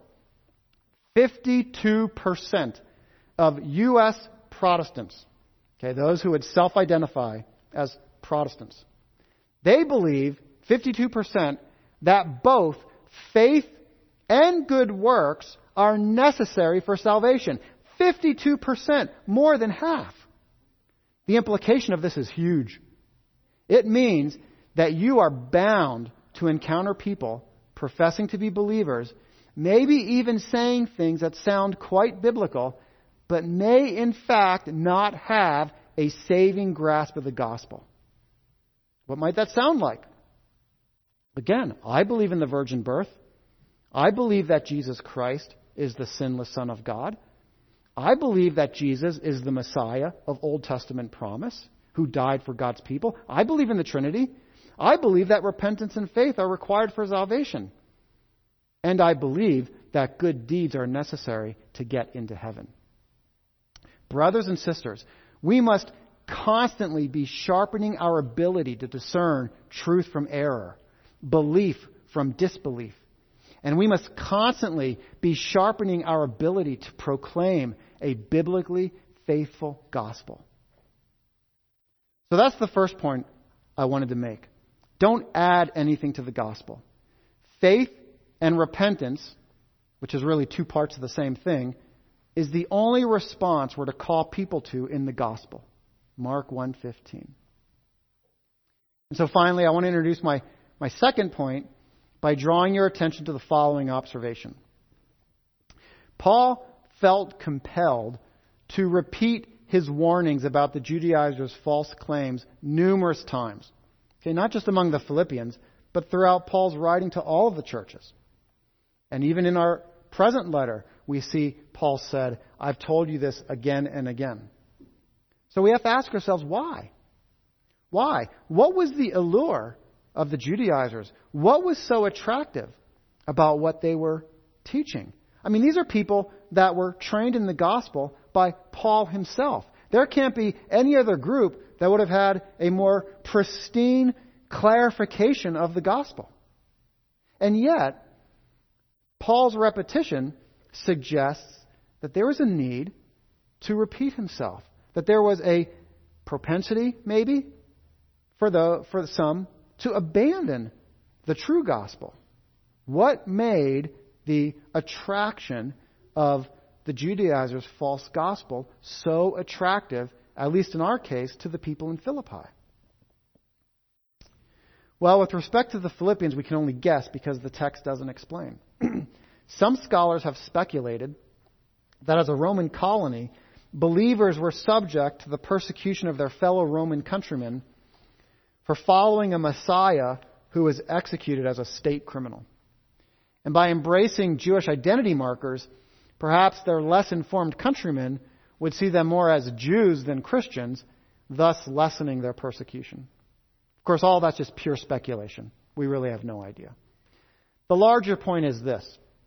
52% of U.S. Protestants, okay, those who would self-identify as Protestants, they believe, 52%, that both faith and good works are necessary for salvation. 52%, more than half. The implication of this is huge. It means that you are bound to encounter people professing to be believers, maybe even saying things that sound quite biblical, but may in fact not have a saving grasp of the gospel. What might that sound like? Again, I believe in the virgin birth. I believe that Jesus Christ is the sinless Son of God. I believe that Jesus is the Messiah of Old Testament promise, who died for God's people. I believe in the Trinity. I believe that repentance and faith are required for salvation. And I believe that good deeds are necessary to get into heaven. Brothers and sisters, we must constantly be sharpening our ability to discern truth from error, belief from disbelief. And we must constantly be sharpening our ability to proclaim a biblically faithful gospel. So that's the first point I wanted to make. Don't add anything to the gospel. Faith and repentance, which is really two parts of the same thing, is the only response we're to call people to in the gospel. Mark 1:15. And so finally, I want to introduce my second point by drawing your attention to the following observation. Paul felt compelled to repeat his warnings about the Judaizers' false claims numerous times. Okay, not just among the Philippians, but throughout Paul's writing to all of the churches. And even in our present letter, we see Paul said, I've told you this again and again. So we have to ask ourselves, why? Why? What was the allure of the Judaizers? What was so attractive about what they were teaching? I mean, these are people that were trained in the gospel by Paul himself. There can't be any other group that would have had a more pristine clarification of the gospel. And yet, Paul's repetition suggests that there was a need to repeat himself. That there was a propensity, maybe, for some to abandon the true gospel. What made the attraction of the Judaizers' false gospel so attractive, at least in our case, to the people in Philippi? Well, with respect to the Philippians, we can only guess because the text doesn't explain. Some scholars have speculated that as a Roman colony, believers were subject to the persecution of their fellow Roman countrymen for following a Messiah who was executed as a state criminal. And by embracing Jewish identity markers, perhaps their less informed countrymen would see them more as Jews than Christians, thus lessening their persecution. Of course, all that's just pure speculation. We really have no idea. The larger point is this.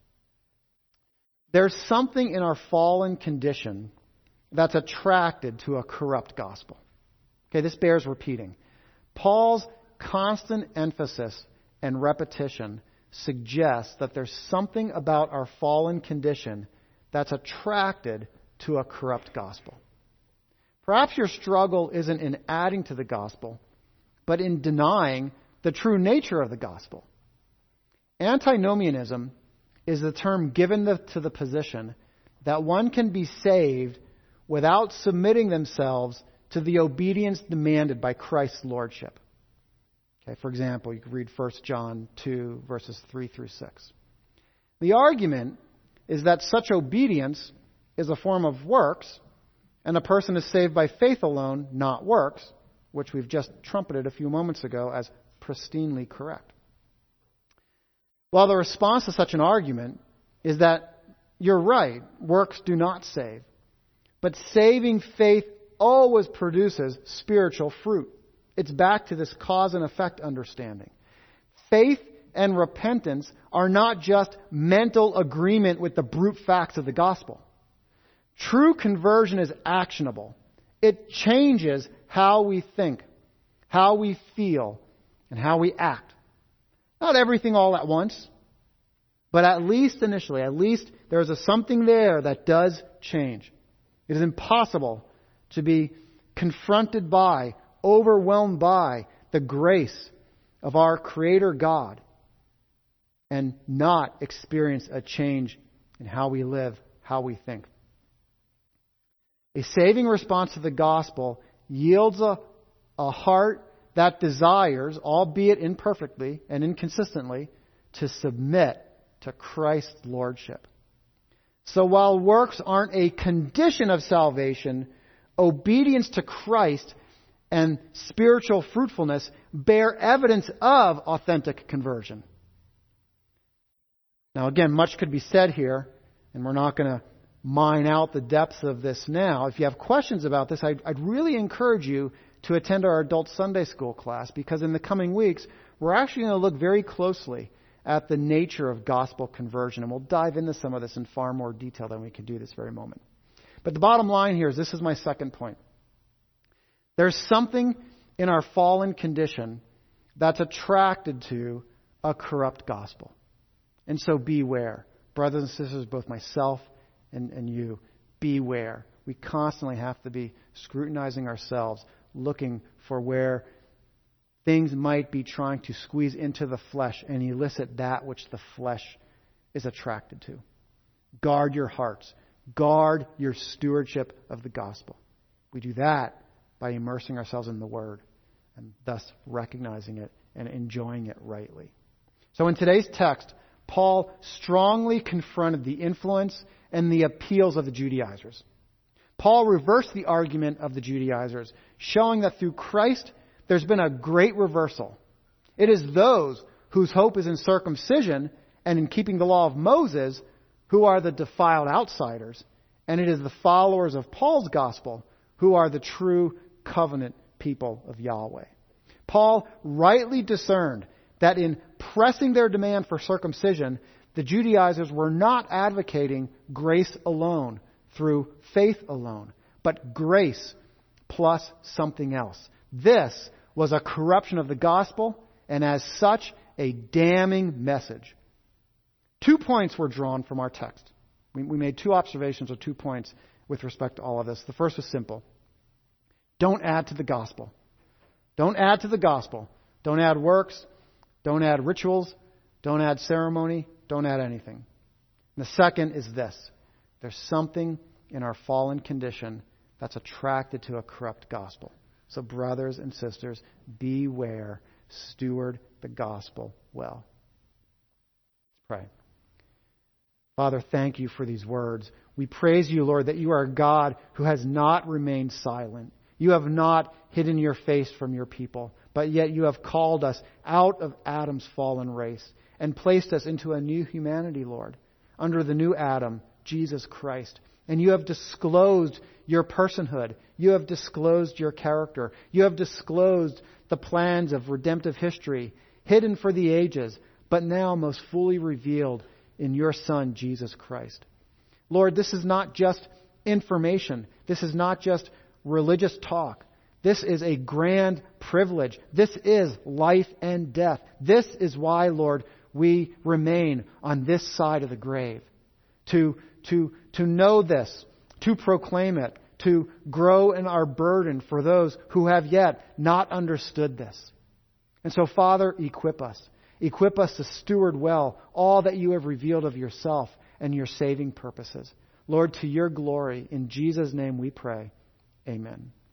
There's something in our fallen condition that's attracted to a corrupt gospel. Okay, this bears repeating. Paul's constant emphasis and repetition suggests that there's something about our fallen condition that's attracted to a corrupt gospel. Perhaps your struggle isn't in adding to the gospel, but in denying the true nature of the gospel. Antinomianism is the term given to the position that one can be saved without submitting themselves to the obedience demanded by Christ's lordship. Okay, for example, you can read 1 John 2, verses 3 through 6. The argument is that such obedience is a form of works, and a person is saved by faith alone, not works, which we've just trumpeted a few moments ago as pristinely correct. While the response to such an argument is that you're right, works do not save, but saving faith always produces spiritual fruit. It's back to this cause and effect understanding. Faith and repentance are not just mental agreement with the brute facts of the gospel. True conversion is actionable. It changes how we think, how we feel, and how we act. Not everything all at once, but at least initially, there is something there that does change. It is impossible to be confronted by, overwhelmed by the grace of our Creator God and not experience a change in how we live, how we think. A saving response to the gospel yields a heart that desires, albeit imperfectly and inconsistently, to submit to Christ's lordship. So while works aren't a condition of salvation, obedience to Christ and spiritual fruitfulness bear evidence of authentic conversion. Now again, much could be said here, and we're not going to mine out the depths of this now. If you have questions about this, I'd really encourage you to attend our adult Sunday school class, because in the coming weeks, we're actually going to look very closely at the nature of gospel conversion, and we'll dive into some of this in far more detail than we can do this very moment. But the bottom line here is, this is my second point. There's something in our fallen condition that's attracted to a corrupt gospel. And so beware. Brothers and sisters, both myself and you, beware. We constantly have to be scrutinizing ourselves, looking for where things might be trying to squeeze into the flesh and elicit that which the flesh is attracted to. Guard your hearts. Guard your stewardship of the gospel. We do that by immersing ourselves in the Word and thus recognizing it and enjoying it rightly. So in today's text, Paul strongly confronted the influence and the appeals of the Judaizers. Paul reversed the argument of the Judaizers, showing that through Christ there's been a great reversal. It is those whose hope is in circumcision and in keeping the law of Moses who are the defiled outsiders, and it is the followers of Paul's gospel who are the true covenant people of Yahweh. Paul rightly discerned that in pressing their demand for circumcision, the Judaizers were not advocating grace alone through faith alone, but grace plus something else. This was a corruption of the gospel, and as such, a damning message. 2 points were drawn from our text. We made 2 observations or 2 points with respect to all of this. The first was simple. Don't add to the gospel. Don't add to the gospel. Don't add works. Don't add rituals. Don't add ceremony. Don't add anything. And the second is this. There's something in our fallen condition that's attracted to a corrupt gospel. So brothers and sisters, beware. Steward the gospel well. Let's pray. Father, thank you for these words. We praise you, Lord, that you are a God who has not remained silent. You have not hidden your face from your people, but yet you have called us out of Adam's fallen race. and placed us into a new humanity, Lord, under the new Adam, Jesus Christ. And you have disclosed your personhood. You have disclosed your character. You have disclosed the plans of redemptive history, hidden for the ages, but now most fully revealed in your Son, Jesus Christ. Lord, this is not just information. This is not just religious talk. This is a grand privilege. This is life and death. This is why, Lord, we remain on this side of the grave. To know this, to proclaim it, to grow in our burden for those who have yet not understood this. And so, Father, equip us. Equip us to steward well all that you have revealed of yourself and your saving purposes. Lord, to your glory, in Jesus' name we pray. Amen.